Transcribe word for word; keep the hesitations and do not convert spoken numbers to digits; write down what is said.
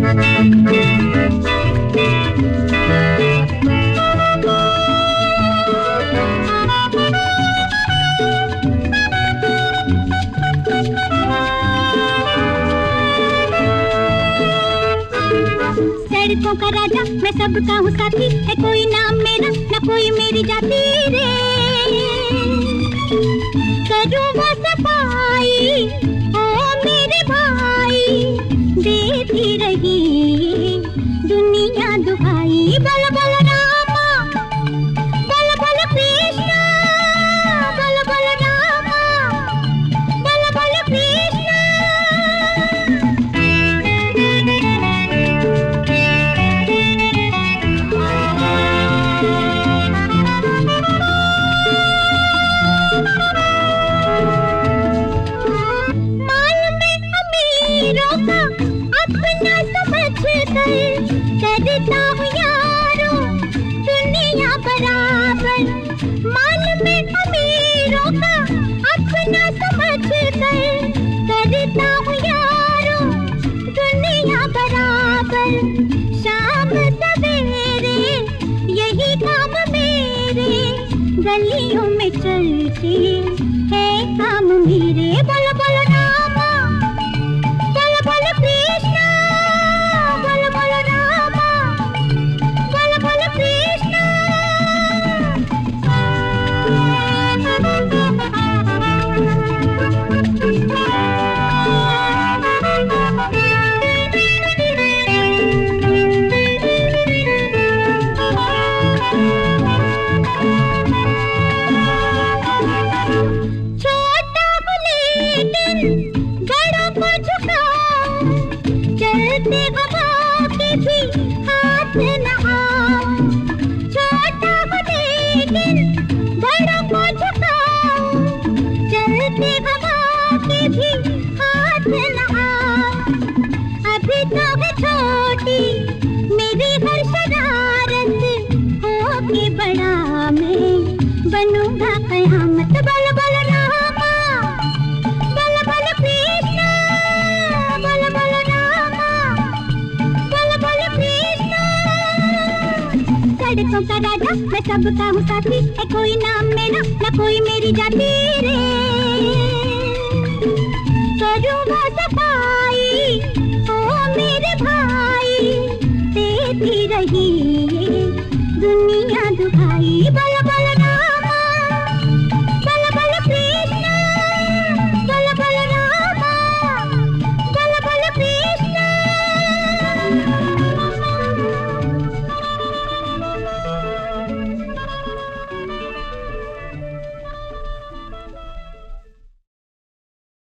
सड़कों का राजा मैं सबका हूँ साथी, है कोई नाम मेरा ना कोई मेरी जाति रे। करूँ वो सफाई ओ मेरे भाई, देती रही दुनिया दुहाई। बल बल रामा बल बल कृष्णा, बल बल रामा बल बल कृष्णा। अपना समझ कर करता हूँ यारो दुनिया बराबर, माल में अमीरों का अपना समझ कर करता हूँ यारो दुनिया बराबर। शाम सवेरे यही काम मेरे, गलियों में चलते है काम मेरे। बोलो बोलो रामा बोलो बोलो कृष्णा, बोलो बोलो रामा बोलो बोलो कृष्णा। छोटा हूँ लेकिन बड़ों को झुकाऊं, चलते हवा के भी हाथ न आऊं। छोटा हूँ लेकिन बड़ों को झुकाऊं, चलते हवा के भी हाथ न आऊं। अभी तो है छोटी मेरी हर शरारत, होके बड़ा मैं बनूंगा कयामत। बल बल रामा बल बल कृष्णा, बल बल रामा बल बल कृष्णा। सड़कों का राजा मैं सबका हूँ साथी, है कोई नाम मेरा ना कोई मेरी जाति रे। करूँ वो